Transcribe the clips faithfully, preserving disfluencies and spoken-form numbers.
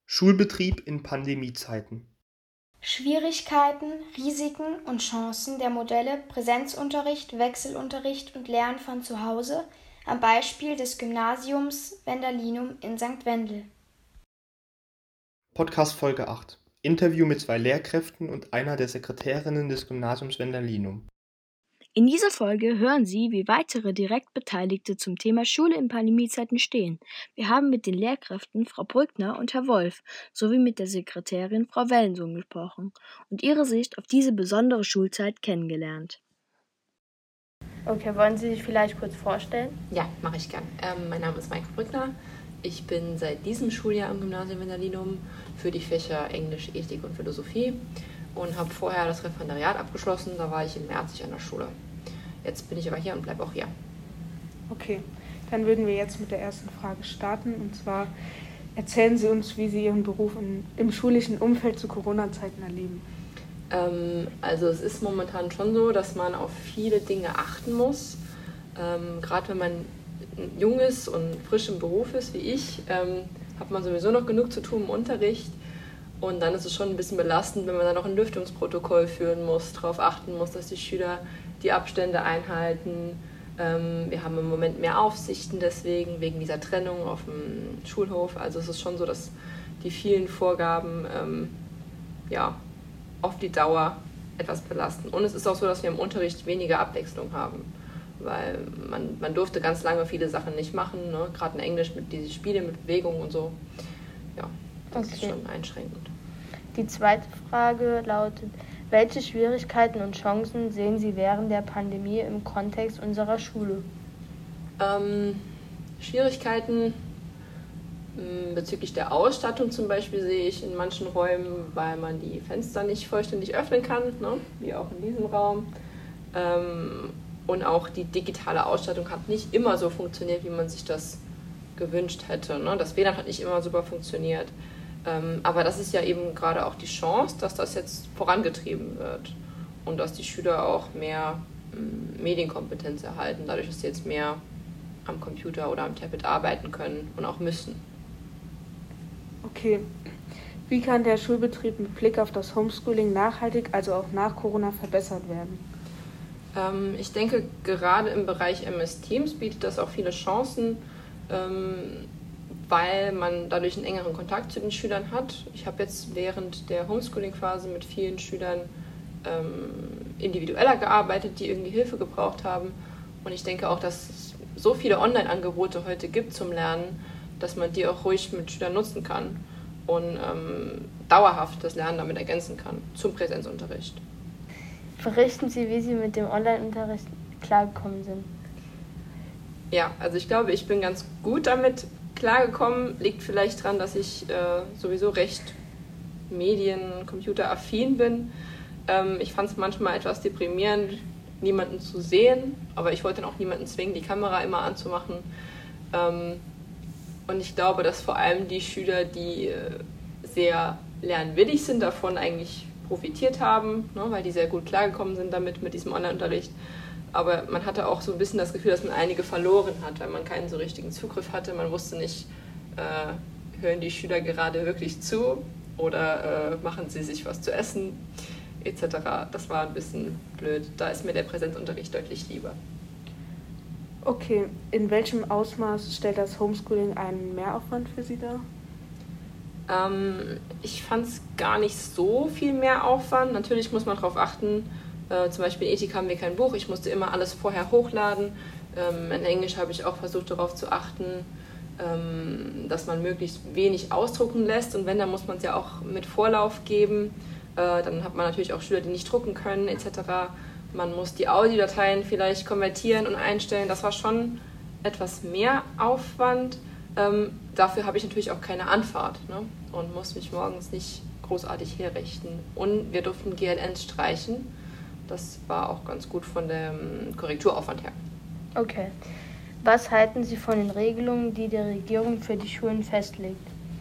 Schulbetrieb in Pandemiezeiten. Schwierigkeiten, Risiken und Chancen der Modelle Präsenzunterricht, Wechselunterricht und Lernen von zu Hause am Beispiel des Gymnasiums Wendalinum in Sankt Wendel. Podcast Folge acht. Interview mit zwei Lehrkräften und einer der Sekretärinnen des Gymnasiums Wendalinum. In dieser Folge hören Sie, wie weitere Direktbeteiligte zum Thema Schule in Pandemiezeiten stehen. Wir haben mit den Lehrkräften Frau Brückner und Herr Wolf sowie mit der Sekretärin Frau Wellensohn gesprochen und ihre Sicht auf diese besondere Schulzeit kennengelernt. Okay, wollen Sie sich vielleicht kurz vorstellen? Ja, mache ich gern. Ähm, mein Name ist Maike Brückner. Ich bin seit diesem Schuljahr am Gymnasium Wendalinum für die Fächer Englisch, Ethik und Philosophie und habe vorher das Referendariat abgeschlossen. Da war ich im März an der Schule. Jetzt bin ich aber hier und bleibe auch hier. Okay, dann würden wir jetzt mit der ersten Frage starten. Und zwar erzählen Sie uns, wie Sie Ihren Beruf im, im schulischen Umfeld zu Corona-Zeiten erleben. Ähm, also es ist momentan schon so, dass man auf viele Dinge achten muss. Ähm, Gerade wenn man jung ist und frisch im Beruf ist, wie ich, ähm, hat man sowieso noch genug zu tun im Unterricht. Und dann ist es schon ein bisschen belastend, wenn man dann noch ein Lüftungsprotokoll führen muss, darauf achten muss, dass die Schüler die Abstände einhalten. Ähm, wir haben im Moment mehr Aufsichten deswegen, wegen dieser Trennung auf dem Schulhof. Also es ist schon so, dass die vielen Vorgaben ähm, ja, auf die Dauer etwas belasten. Und es ist auch so, dass wir im Unterricht weniger Abwechslung haben. Weil man, man durfte ganz lange viele Sachen nicht machen, ne? Gerade in Englisch mit diesen Spielen, mit Bewegung und so. Ja, das okay. ist schon einschränkend. Die zweite Frage lautet, welche Schwierigkeiten und Chancen sehen Sie während der Pandemie im Kontext unserer Schule? Ähm, Schwierigkeiten mh, bezüglich der Ausstattung zum Beispiel sehe ich in manchen Räumen, weil man die Fenster nicht vollständig öffnen kann, ne? Wie auch in diesem Raum. Ähm, und auch die digitale Ausstattung hat nicht immer so funktioniert, wie man sich das gewünscht hätte. Ne? Das W L A N hat nicht immer super funktioniert. Ähm, aber das ist ja eben gerade auch die Chance, dass das jetzt vorangetrieben wird und dass die Schüler auch mehr ähm, Medienkompetenz erhalten, dadurch, dass sie jetzt mehr am Computer oder am Tablet arbeiten können und auch müssen. Okay. Wie kann der Schulbetrieb mit Blick auf das Homeschooling nachhaltig, also auch nach Corona, verbessert werden? Ähm, ich denke, gerade im Bereich M S Teams bietet das auch viele Chancen, ähm, weil man dadurch einen engeren Kontakt zu den Schülern hat. Ich habe jetzt während der Homeschooling-Phase mit vielen Schülern ähm, individueller gearbeitet, die irgendwie Hilfe gebraucht haben. Und ich denke auch, dass es so viele Online-Angebote heute gibt zum Lernen, dass man die auch ruhig mit Schülern nutzen kann und ähm, dauerhaft das Lernen damit ergänzen kann zum Präsenzunterricht. Berichten Sie, wie Sie mit dem Online-Unterricht klargekommen sind. Ja, also ich glaube, ich bin ganz gut damit klargekommen. Liegt vielleicht daran, dass ich äh, sowieso recht medien-, computeraffin bin. Ähm, ich fand es manchmal etwas deprimierend, niemanden zu sehen, aber ich wollte dann auch niemanden zwingen, die Kamera immer anzumachen. Ähm, und ich glaube, dass vor allem die Schüler, die äh, sehr lernwillig sind, davon eigentlich profitiert haben, ne, weil die sehr gut klargekommen sind damit, mit diesem Online-Unterricht. Aber man hatte auch so ein bisschen das Gefühl, dass man einige verloren hat, weil man keinen so richtigen Zugriff hatte. Man wusste nicht, äh, hören die Schüler gerade wirklich zu oder äh, machen sie sich was zu essen, et cetera. Das war ein bisschen blöd. Da ist mir der Präsenzunterricht deutlich lieber. Okay, in welchem Ausmaß stellt das Homeschooling einen Mehraufwand für Sie dar? Ähm, ich fand es gar nicht so viel Mehraufwand. Natürlich muss man darauf achten. Äh, zum Beispiel in Ethik haben wir kein Buch. Ich musste immer alles vorher hochladen. Ähm, in Englisch habe ich auch versucht, darauf zu achten, ähm, dass man möglichst wenig ausdrucken lässt. Und wenn, dann muss man es ja auch mit Vorlauf geben. Äh, dann hat man natürlich auch Schüler, die nicht drucken können, et cetera. Man muss die Audiodateien vielleicht konvertieren und einstellen. Das war schon etwas mehr Aufwand. Ähm, dafür habe ich natürlich auch keine Anfahrt, ne? Und muss mich morgens nicht großartig herrichten. Und wir durften G L Ns streichen. Das war auch ganz gut von dem Korrekturaufwand her. Okay. Was halten Sie von den Regelungen, die die Regierung für die Schulen festlegt?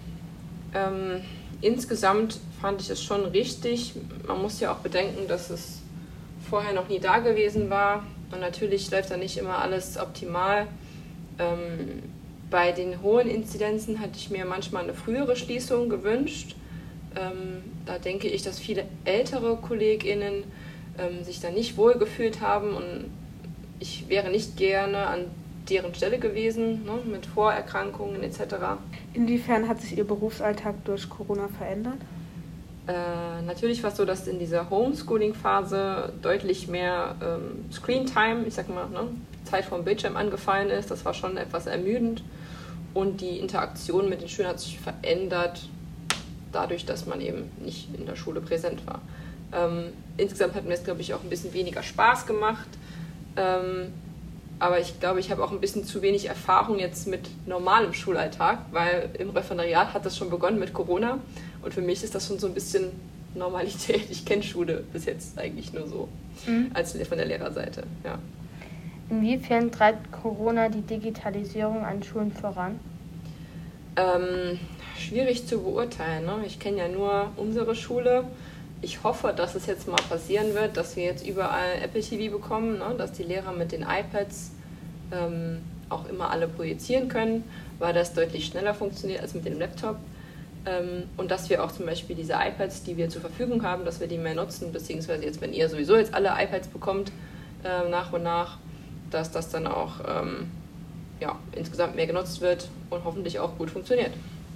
Ähm, insgesamt fand ich es schon richtig. Man muss ja auch bedenken, dass es vorher noch nie da gewesen war. Und natürlich läuft da nicht immer alles optimal. Ähm, Bei den hohen Inzidenzen hatte ich mir manchmal eine frühere Schließung gewünscht. Ähm, da denke ich, dass viele ältere KollegInnen ähm, sich da nicht wohl gefühlt haben und ich wäre nicht gerne an deren Stelle gewesen, ne, mit Vorerkrankungen et cetera. Inwiefern hat sich Ihr Berufsalltag durch Corona verändert? Äh, natürlich war es so, dass in dieser Homeschooling-Phase deutlich mehr ähm, Screentime, ich sag mal, ne, Zeit vor dem Bildschirm angefallen ist. Das war schon etwas ermüdend. Und die Interaktion mit den Schülern hat sich verändert, dadurch, dass man eben nicht in der Schule präsent war. Ähm, insgesamt hat mir es, glaube ich, auch ein bisschen weniger Spaß gemacht. Ähm, aber ich glaube, ich habe auch ein bisschen zu wenig Erfahrung jetzt mit normalem Schulalltag, weil im Referendariat hat das schon begonnen mit Corona. Und für mich ist das schon so ein bisschen Normalität. Ich kenne Schule bis jetzt eigentlich nur so, mhm. als von der Lehrerseite. Ja. Inwiefern treibt Corona die Digitalisierung an Schulen voran? Ähm, schwierig zu beurteilen. Ne? Ich kenne ja nur unsere Schule. Ich hoffe, dass es jetzt mal passieren wird, dass wir jetzt überall Apple T V bekommen, ne? Dass die Lehrer mit den iPads ähm, auch immer alle projizieren können, weil das deutlich schneller funktioniert als mit dem Laptop. Ähm, und dass wir auch zum Beispiel diese iPads, die wir zur Verfügung haben, dass wir die mehr nutzen, beziehungsweise jetzt, wenn ihr sowieso jetzt alle iPads bekommt, äh, nach und nach, dass das dann auch ähm, ja, insgesamt mehr genutzt wird und hoffentlich auch gut funktioniert.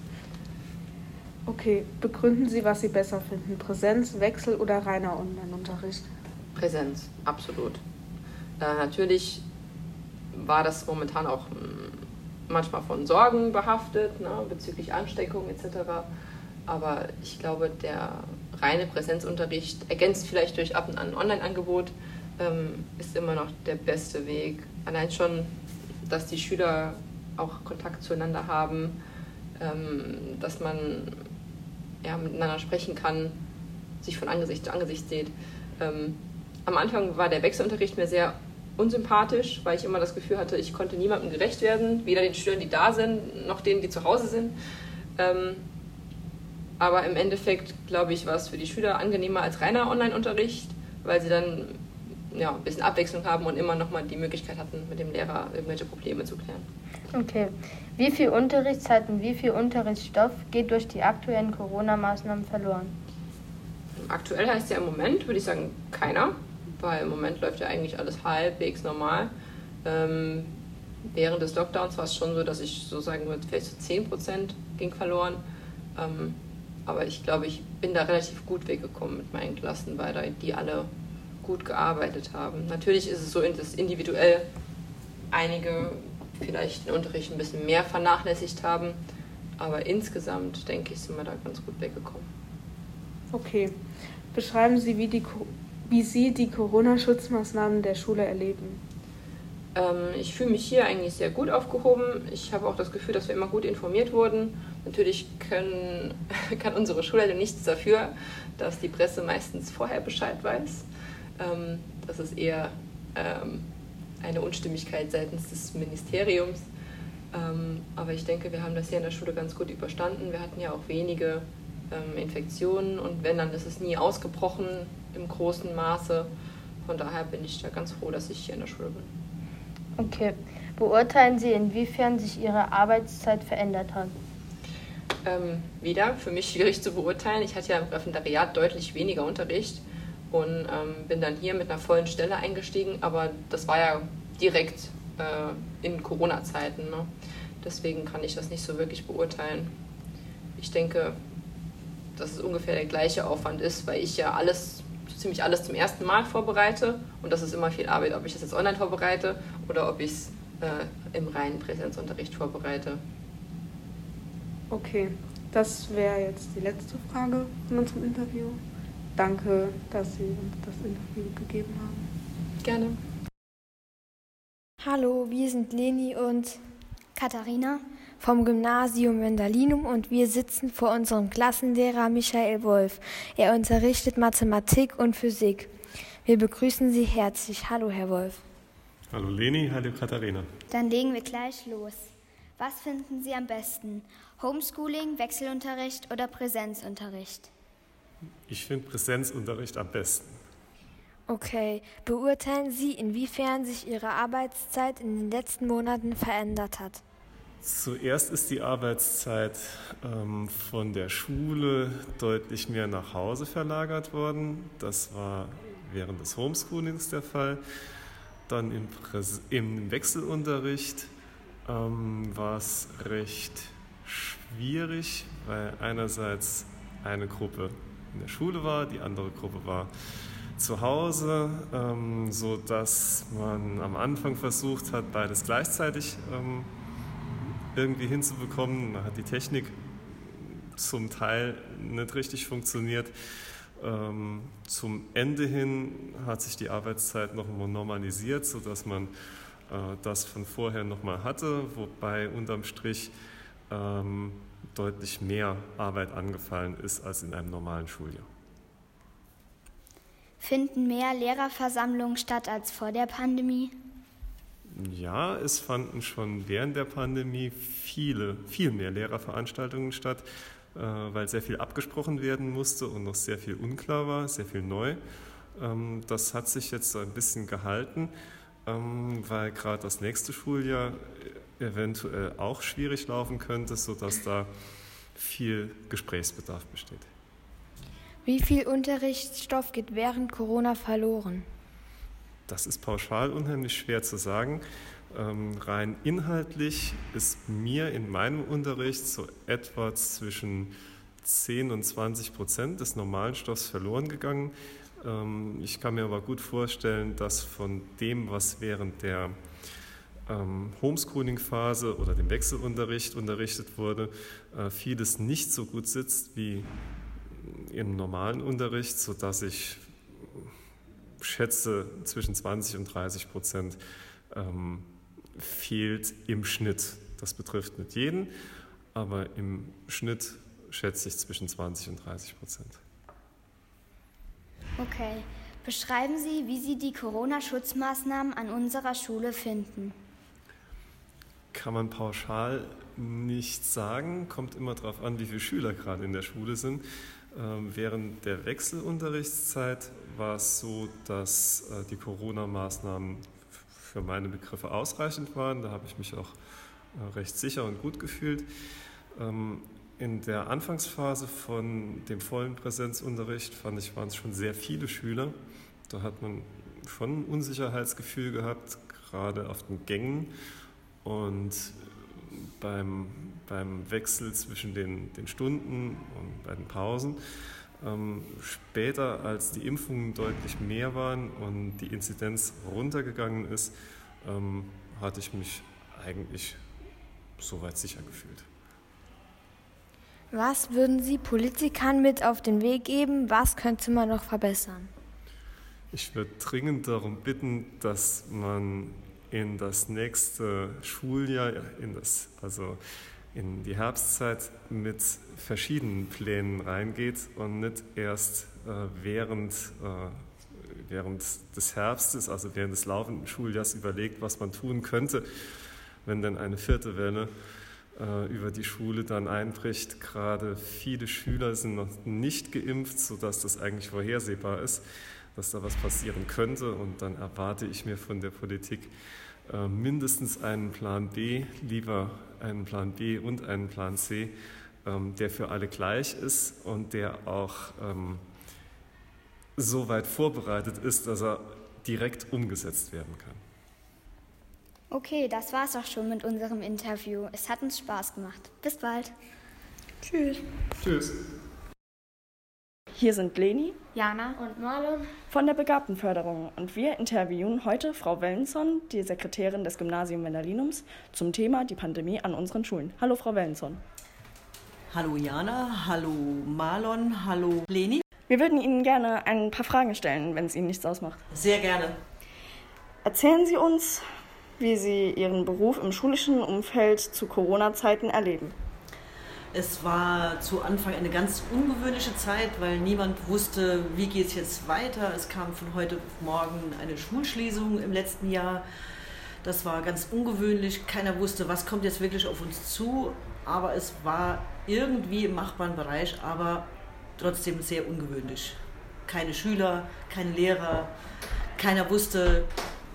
Okay, begründen Sie, was Sie besser finden, Präsenz, Wechsel oder reiner Online-Unterricht? Präsenz, absolut. Äh, natürlich war das momentan auch mh, manchmal von Sorgen behaftet, ne, bezüglich Ansteckung et cetera. Aber ich glaube, der reine Präsenzunterricht, ergänzt vielleicht durch ab und an ein Online-Angebot, ähm, ist immer noch der beste Weg. Allein schon, dass die Schüler auch Kontakt zueinander haben, ähm, dass man ja, miteinander sprechen kann, sich von Angesicht zu Angesicht sieht. Ähm, am Anfang war der Wechselunterricht mir sehr unsympathisch, weil ich immer das Gefühl hatte, ich konnte niemandem gerecht werden, weder den Schülern, die da sind, noch denen, die zu Hause sind. Ähm, aber im Endeffekt, glaube ich, war es für die Schüler angenehmer als reiner Online-Unterricht, weil sie dann ja, ein bisschen Abwechslung haben und immer noch mal die Möglichkeit hatten, mit dem Lehrer irgendwelche Probleme zu klären. Okay. Wie viel Unterrichtszeit und wie viel Unterrichtsstoff geht durch die aktuellen Corona-Maßnahmen verloren? Aktuell heißt ja im Moment, würde ich sagen, keiner, weil im Moment läuft ja eigentlich alles halbwegs normal. Ähm, während des Lockdowns war es schon so, dass ich so sagen würde, vielleicht so zehn Prozent ging verloren. Ähm, aber ich glaube, ich bin da relativ gut weggekommen mit meinen Klassen, weil da die alle gut gearbeitet haben. Natürlich ist es so, dass individuell einige vielleicht den Unterricht ein bisschen mehr vernachlässigt haben, aber insgesamt, denke ich, sind wir da ganz gut weggekommen. Okay. Beschreiben Sie, wie, die, wie Sie die Corona-Schutzmaßnahmen der Schule erleben. Ähm, ich fühle mich hier eigentlich sehr gut aufgehoben. Ich habe auch das Gefühl, dass wir immer gut informiert wurden. Natürlich können, kann unsere Schulleitung nichts dafür, dass die Presse meistens vorher Bescheid weiß. Ähm, das ist eher ähm, eine Unstimmigkeit seitens des Ministeriums. Ähm, aber ich denke, wir haben das hier in der Schule ganz gut überstanden. Wir hatten ja auch wenige ähm, Infektionen und wenn, dann ist es nie ausgebrochen im großen Maße. Von daher bin ich da ganz froh, dass ich hier in der Schule bin. Okay. Beurteilen Sie, inwiefern sich Ihre Arbeitszeit verändert hat? Ähm, wieder für mich schwierig zu beurteilen. Ich hatte ja im Referendariat deutlich weniger Unterricht und ähm, bin dann hier mit einer vollen Stelle eingestiegen, aber das war ja direkt äh, in Corona-Zeiten, ne? Deswegen kann ich das nicht so wirklich beurteilen. Ich denke, dass es ungefähr der gleiche Aufwand ist, weil ich ja alles, so ziemlich alles zum ersten Mal vorbereite und das ist immer viel Arbeit, ob ich das jetzt online vorbereite oder ob ich es äh, im reinen Präsenzunterricht vorbereite. Okay, das wäre jetzt die letzte Frage von unserem Interview. Danke, dass Sie uns das Interview gegeben haben. Gerne. Hallo, wir sind Leni und Katharina vom Gymnasium Wendalinum und wir sitzen vor unserem Klassenlehrer Michael Wolf. Er unterrichtet Mathematik und Physik. Wir begrüßen Sie herzlich. Hallo, Herr Wolf. Hallo Leni, hallo Katharina. Dann legen wir gleich los. Was finden Sie am besten? Homeschooling, Wechselunterricht oder Präsenzunterricht? Ich finde Präsenzunterricht am besten. Okay. Beurteilen Sie, inwiefern sich Ihre Arbeitszeit in den letzten Monaten verändert hat? Zuerst ist die Arbeitszeit ähm, von der Schule deutlich mehr nach Hause verlagert worden. Das war während des Homeschoolings der Fall. Dann im, Präs- im Wechselunterricht ähm, war es recht schwierig, weil einerseits eine Gruppe in der Schule war, die andere Gruppe war zu Hause, ähm, sodass man am Anfang versucht hat, beides gleichzeitig ähm, irgendwie hinzubekommen. Da hat die Technik zum Teil nicht richtig funktioniert. Ähm, zum Ende hin hat sich die Arbeitszeit noch mal normalisiert, sodass man äh, das von vorher noch mal hatte, wobei unterm Strich ähm, deutlich mehr Arbeit angefallen ist als in einem normalen Schuljahr. Finden mehr Lehrerversammlungen statt als vor der Pandemie? Ja, es fanden schon während der Pandemie viele, viel mehr Lehrerveranstaltungen statt, äh, weil sehr viel abgesprochen werden musste und noch sehr viel unklar war, sehr viel neu. Ähm, das hat sich jetzt so ein bisschen gehalten, ähm, weil gerade das nächste Schuljahr eventuell auch schwierig laufen könnte, sodass da viel Gesprächsbedarf besteht. Wie viel Unterrichtsstoff geht während Corona verloren? Das ist pauschal unheimlich schwer zu sagen. Ähm, rein inhaltlich ist mir in meinem Unterricht so etwa zwischen zehn und zwanzig Prozent des normalen Stoffs verloren gegangen. Ähm, ich kann mir aber gut vorstellen, dass von dem, was während der ähm, Homeschooling-Phase oder dem Wechselunterricht unterrichtet wurde, äh, vieles nicht so gut sitzt wie im normalen Unterricht, sodass ich schätze, zwischen zwanzig und dreißig Prozent ähm, fehlt im Schnitt. Das betrifft nicht jeden, aber im Schnitt schätze ich zwischen zwanzig und dreißig Prozent. Okay. Beschreiben Sie, wie Sie die Corona-Schutzmaßnahmen an unserer Schule finden. Kann man pauschal nicht sagen, kommt immer darauf an, wie viele Schüler gerade in der Schule sind. Ähm, während der Wechselunterrichtszeit war es so, dass äh, die Corona-Maßnahmen für meine Begriffe ausreichend waren. Da habe ich mich auch äh, recht sicher und gut gefühlt. Ähm, in der Anfangsphase von dem vollen Präsenzunterricht fand ich, waren es schon sehr viele Schüler. Da hat man schon ein Unsicherheitsgefühl gehabt, gerade auf den Gängen. Und beim, beim Wechsel zwischen den, den Stunden und bei den Pausen. Ähm, später, als die Impfungen deutlich mehr waren und die Inzidenz runtergegangen ist, ähm, hatte ich mich eigentlich soweit sicher gefühlt. Was würden Sie Politikern mit auf den Weg geben? Was könnte man noch verbessern? Ich würde dringend darum bitten, dass man in das nächste Schuljahr, in das, also in die Herbstzeit mit verschiedenen Plänen reingeht und nicht erst äh, während, äh, während des Herbstes, also während des laufenden Schuljahrs überlegt, was man tun könnte, wenn dann eine vierte Welle äh, über die Schule dann einbricht. Gerade viele Schüler sind noch nicht geimpft, sodass das eigentlich vorhersehbar ist, dass da was passieren könnte. Und dann erwarte ich mir von der Politik äh, mindestens einen Plan B, lieber einen Plan B und einen Plan C, ähm, der für alle gleich ist und der auch ähm, so weit vorbereitet ist, dass er direkt umgesetzt werden kann. Okay, das war's auch schon mit unserem Interview. Es hat uns Spaß gemacht. Bis bald. Tschüss. Tschüss. Hier sind Leni, Jana und Marlon von der Begabtenförderung und wir interviewen heute Frau Wellenson, die Sekretärin des Gymnasium Wendalinums, zum Thema die Pandemie an unseren Schulen. Hallo Frau Wellenson. Hallo Jana, hallo Marlon, hallo Leni. Wir würden Ihnen gerne ein paar Fragen stellen, wenn es Ihnen nichts ausmacht. Sehr gerne. Erzählen Sie uns, wie Sie Ihren Beruf im schulischen Umfeld zu Corona-Zeiten erleben. Es war zu Anfang eine ganz ungewöhnliche Zeit, weil niemand wusste, wie geht es jetzt weiter. Es kam von heute auf morgen eine Schulschließung im letzten Jahr. Das war ganz ungewöhnlich. Keiner wusste, was kommt jetzt wirklich auf uns zu. Aber es war irgendwie im machbaren Bereich, aber trotzdem sehr ungewöhnlich. Keine Schüler, keine Lehrer, keiner wusste,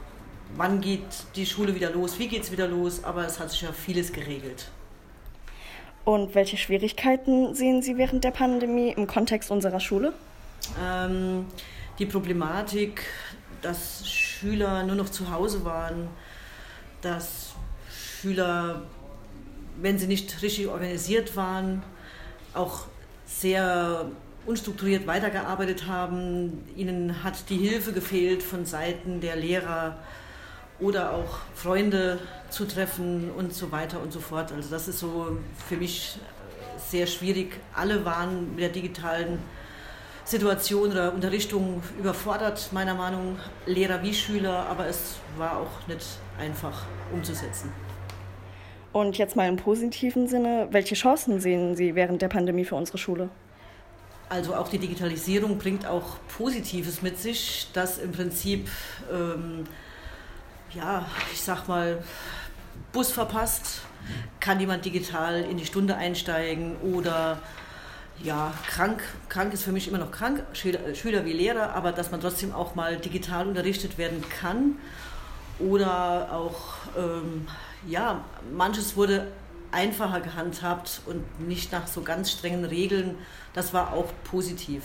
wann geht die Schule wieder los, wie geht es wieder los, aber es hat sich ja vieles geregelt. Und welche Schwierigkeiten sehen Sie während der Pandemie im Kontext unserer Schule? Ähm, die Problematik, dass Schüler nur noch zu Hause waren, dass Schüler, wenn sie nicht richtig organisiert waren, auch sehr unstrukturiert weitergearbeitet haben. Ihnen hat die Hilfe gefehlt von Seiten der Lehrer oder auch Freunde zu treffen und so weiter und so fort. Also das ist so für mich sehr schwierig. Alle waren mit der digitalen Situation oder Unterrichtung überfordert, meiner Meinung nach, Lehrer wie Schüler, aber es war auch nicht einfach umzusetzen. Und jetzt mal im positiven Sinne, welche Chancen sehen Sie während der Pandemie für unsere Schule? Also auch die Digitalisierung bringt auch Positives mit sich, dass im Prinzip, ähm, ja, ich sag mal, Bus verpasst, kann jemand digital in die Stunde einsteigen oder ja, krank, krank ist für mich immer noch krank, Schüler, Schüler wie Lehrer, aber dass man trotzdem auch mal digital unterrichtet werden kann oder auch, ähm, ja, manches wurde einfacher gehandhabt und nicht nach so ganz strengen Regeln. Das war auch positiv.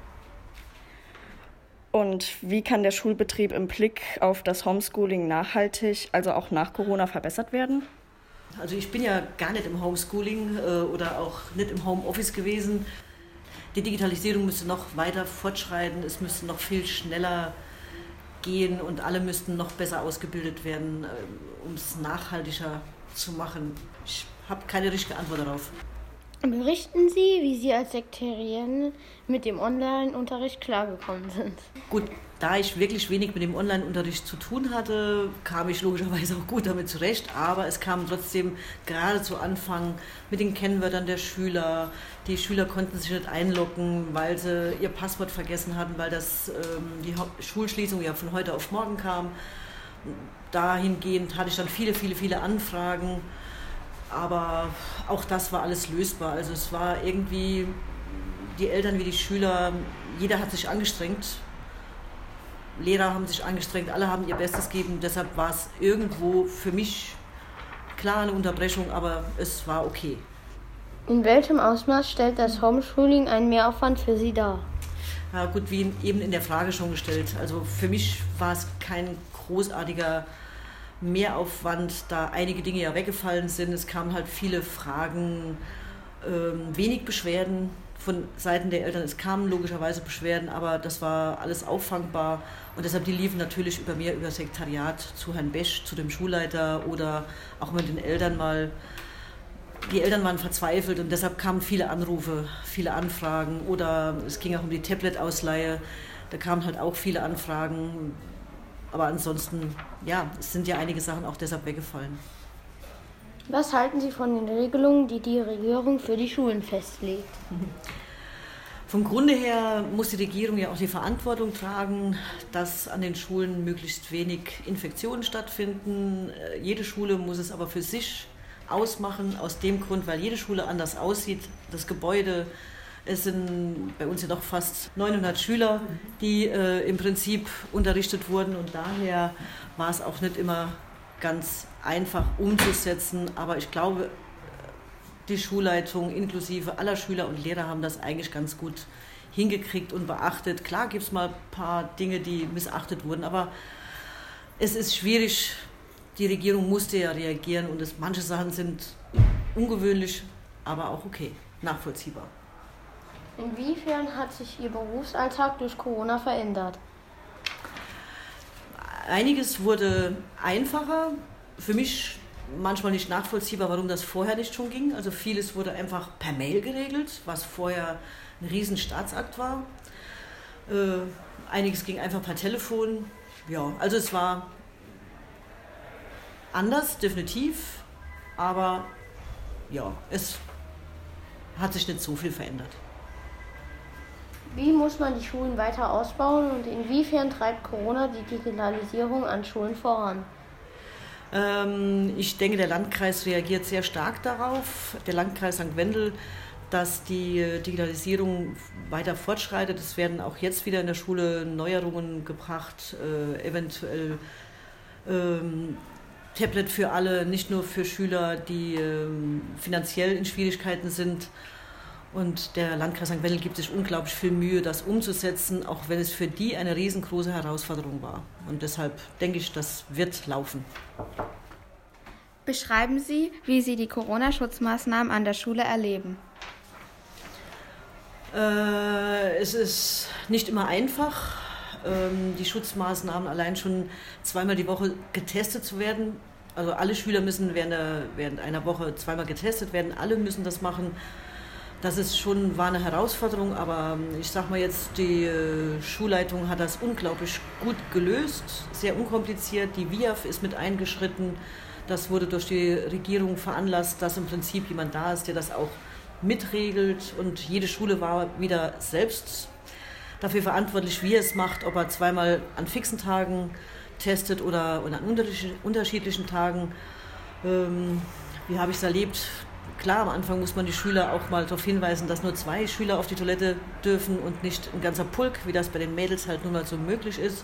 Und wie kann der Schulbetrieb im Blick auf das Homeschooling nachhaltig, also auch nach Corona, verbessert werden? Also ich bin ja gar nicht im Homeschooling äh, oder auch nicht im Homeoffice gewesen. Die Digitalisierung müsste noch weiter fortschreiten, es müsste noch viel schneller gehen und alle müssten noch besser ausgebildet werden, äh, um es nachhaltiger zu machen. Ich habe keine richtige Antwort darauf. Berichten Sie, wie Sie als Sekretärin mit dem Online-Unterricht klargekommen sind. Gut, da ich wirklich wenig mit dem Online-Unterricht zu tun hatte, kam ich logischerweise auch gut damit zurecht, aber es kam trotzdem gerade zu Anfang mit den Kennwörtern der Schüler. Die Schüler konnten sich nicht einloggen, weil sie ihr Passwort vergessen hatten, weil das, ähm, die Schulschließung ja von heute auf morgen kam. Dahingehend hatte ich dann viele, viele, viele Anfragen. Aber auch das war alles lösbar. Also es war irgendwie, die Eltern wie die Schüler, jeder hat sich angestrengt. Lehrer haben sich angestrengt, alle haben ihr Bestes gegeben. Deshalb war es irgendwo für mich klar eine Unterbrechung, aber es war okay. In welchem Ausmaß stellt das Homeschooling einen Mehraufwand für Sie dar? Ja, gut, wie eben in der Frage schon gestellt. Also für mich war es kein großartiger Mehraufwand, da einige Dinge ja weggefallen sind. Es kamen halt viele Fragen, ähm, wenig Beschwerden von Seiten der Eltern. Es kamen logischerweise Beschwerden, aber das war alles auffangbar. Und deshalb, die liefen natürlich über mir, über das Sekretariat zu Herrn Besch, zu dem Schulleiter oder auch mit den Eltern mal. Die Eltern waren verzweifelt und deshalb kamen viele Anrufe, viele Anfragen. Oder es ging auch um die Tablet-Ausleihe. Da kamen halt auch viele Anfragen. Aber ansonsten, ja, es sind ja einige Sachen auch deshalb weggefallen. Was halten Sie von den Regelungen, die die Regierung für die Schulen festlegt? Vom Grunde her muss die Regierung ja auch die Verantwortung tragen, dass an den Schulen möglichst wenig Infektionen stattfinden. Jede Schule muss es aber für sich ausmachen, aus dem Grund, weil jede Schule anders aussieht. Das Gebäude, es sind bei uns ja noch fast neunhundert Schüler, die äh, im Prinzip unterrichtet wurden und daher war es auch nicht immer ganz einfach umzusetzen, aber ich glaube, die Schulleitung inklusive aller Schüler und Lehrer haben das eigentlich ganz gut hingekriegt und beachtet. Klar gibt es mal ein paar Dinge, die missachtet wurden, aber es ist schwierig. Die Regierung musste ja reagieren und es, manche Sachen sind ungewöhnlich, aber auch okay, nachvollziehbar. Inwiefern hat sich Ihr Berufsalltag durch Corona verändert? Einiges wurde einfacher. Für mich manchmal nicht nachvollziehbar, warum das vorher nicht schon ging. Also vieles wurde einfach per Mail geregelt, was vorher ein riesen Staatsakt war. Äh, einiges ging einfach per Telefon. Ja, also es war anders, definitiv, aber ja, es hat sich nicht so viel verändert. Wie muss man die Schulen weiter ausbauen und inwiefern treibt Corona die Digitalisierung an Schulen voran? Ähm, ich denke, der Landkreis reagiert sehr stark darauf. Der Landkreis Sankt Wendel, dass die Digitalisierung weiter fortschreitet. Es werden auch jetzt wieder in der Schule Neuerungen gebracht, äh, eventuell ähm, Tablet für alle, nicht nur für Schüler, die ähm, finanziell in Schwierigkeiten sind. Und der Landkreis Sankt Wendel gibt sich unglaublich viel Mühe, das umzusetzen, auch wenn es für die eine riesengroße Herausforderung war. Und deshalb denke ich, das wird laufen. Beschreiben Sie, wie Sie die Corona-Schutzmaßnahmen an der Schule erleben. Äh, es ist nicht immer einfach, ähm, die Schutzmaßnahmen allein schon zweimal die Woche getestet zu werden. Also alle Schüler müssen während, der, während einer Woche zweimal getestet werden, alle müssen das machen. Das ist schon, war eine Herausforderung, aber ich sag mal jetzt, die äh, Schulleitung hat das unglaublich gut gelöst, sehr unkompliziert. Die W I A F ist mit eingeschritten. Das wurde durch die Regierung veranlasst, dass im Prinzip jemand da ist, der das auch mitregelt. Und jede Schule war wieder selbst dafür verantwortlich, wie er es macht, ob er zweimal an fixen Tagen testet oder, oder an unterschiedlichen Tagen. Ähm, wie habe ich es erlebt? Klar, am Anfang muss man die Schüler auch mal darauf hinweisen, dass nur zwei Schüler auf die Toilette dürfen und nicht ein ganzer Pulk, wie das bei den Mädels halt nun mal so möglich ist.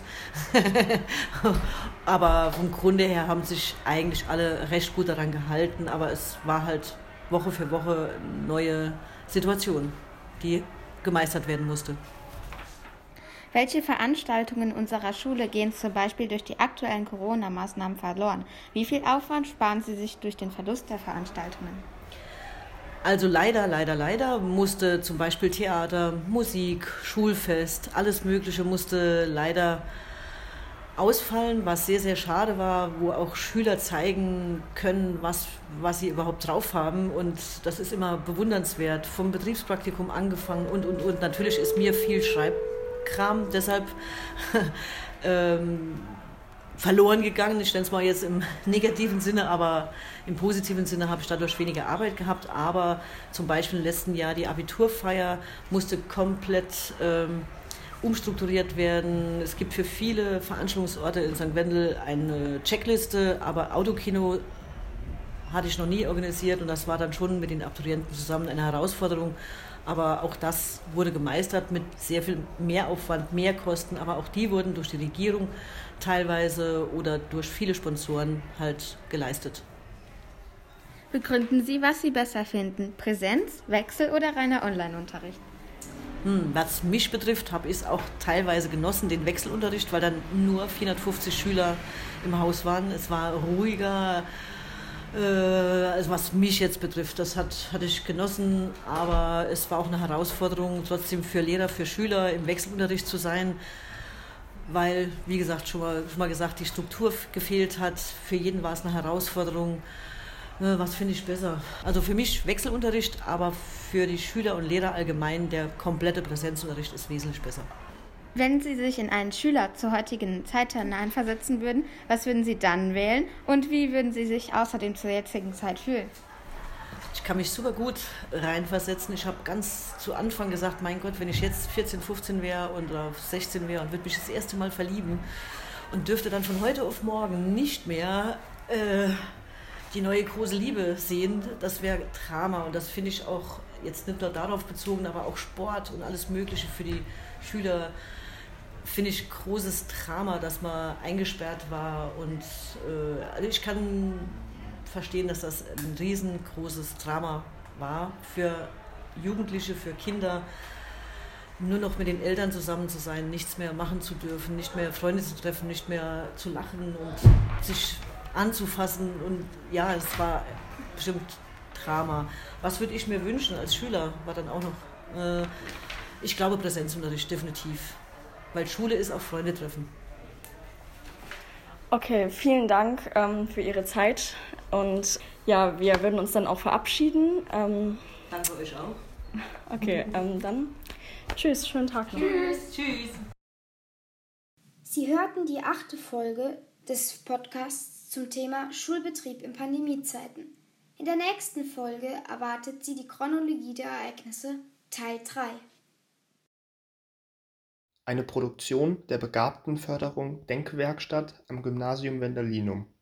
Aber vom Grunde her haben sich eigentlich alle recht gut daran gehalten, aber es war halt Woche für Woche eine neue Situation, die gemeistert werden musste. Welche Veranstaltungen unserer Schule gehen zum Beispiel durch die aktuellen Corona-Maßnahmen verloren? Wie viel Aufwand sparen Sie sich durch den Verlust der Veranstaltungen? Also leider, leider, leider musste zum Beispiel Theater, Musik, Schulfest, alles Mögliche musste leider ausfallen, was sehr, sehr schade war, wo auch Schüler zeigen können, was, was sie überhaupt drauf haben. Und das ist immer bewundernswert, vom Betriebspraktikum angefangen und, und, und. Natürlich ist mir viel Schreibkram deshalb ähm, verloren gegangen. Ich nenne es mal jetzt im negativen Sinne, aber im positiven Sinne habe ich dadurch weniger Arbeit gehabt. Aber zum Beispiel im letzten Jahr die Abiturfeier musste komplett ähm, umstrukturiert werden. Es gibt für viele Veranstaltungsorte in Sankt Wendel eine Checkliste, aber Autokino hatte ich noch nie organisiert und das war dann schon mit den Abiturienten zusammen eine Herausforderung. Aber auch das wurde gemeistert mit sehr viel Mehraufwand, Mehrkosten, aber auch die wurden durch die Regierung teilweise oder durch viele Sponsoren halt geleistet. Begründen Sie, was Sie besser finden, Präsenz, Wechsel oder reiner Online-Unterricht? Hm, was mich betrifft, habe ich es auch teilweise genossen, den Wechselunterricht, weil dann nur vierhundertfünfzig Schüler im Haus waren. Es war ruhiger, äh, also was mich jetzt betrifft, das hat, hatte ich genossen, aber es war auch eine Herausforderung, trotzdem für Lehrer, für Schüler im Wechselunterricht zu sein, weil, wie gesagt, schon mal, schon mal gesagt, die Struktur gefehlt hat. Für jeden war es eine Herausforderung. Was finde ich besser? Also für mich Wechselunterricht, aber für die Schüler und Lehrer allgemein der komplette Präsenzunterricht ist wesentlich besser. Wenn Sie sich in einen Schüler zur heutigen Zeit hineinversetzen würden, was würden Sie dann wählen und wie würden Sie sich außerdem zur jetzigen Zeit fühlen? Ich kann mich super gut reinversetzen. Ich habe ganz zu Anfang gesagt, mein Gott, wenn ich jetzt vierzehn, fünfzehn wäre oder sechzehn wäre und würde mich das erste Mal verlieben und dürfte dann von heute auf morgen nicht mehr äh, die neue große Liebe sehen, das wäre Drama. Und das finde ich auch jetzt nicht nur darauf bezogen, aber auch Sport und alles Mögliche für die Schüler, finde ich großes Drama, dass man eingesperrt war. Und äh, also ich kann verstehen, dass das ein riesengroßes Drama war für Jugendliche, für Kinder, nur noch mit den Eltern zusammen zu sein, nichts mehr machen zu dürfen, nicht mehr Freunde zu treffen, nicht mehr zu lachen und sich anzufassen. Und ja, es war bestimmt Drama. Was würde ich mir wünschen als Schüler, war dann auch noch, äh, ich glaube Präsenzunterricht, definitiv. Weil Schule ist auch Freunde treffen. Okay, vielen Dank ähm, für Ihre Zeit und ja, wir würden uns dann auch verabschieden. Ähm, Danke euch auch. Okay, ähm, dann tschüss, schönen Tag noch. Tschüss. Tschüss. Sie hörten die achte Folge des Podcasts zum Thema Schulbetrieb in Pandemiezeiten. In der nächsten Folge erwartet Sie die Chronologie der Ereignisse, Teil drei. Eine Produktion der Begabtenförderung Denkwerkstatt am Gymnasium Wendalinum.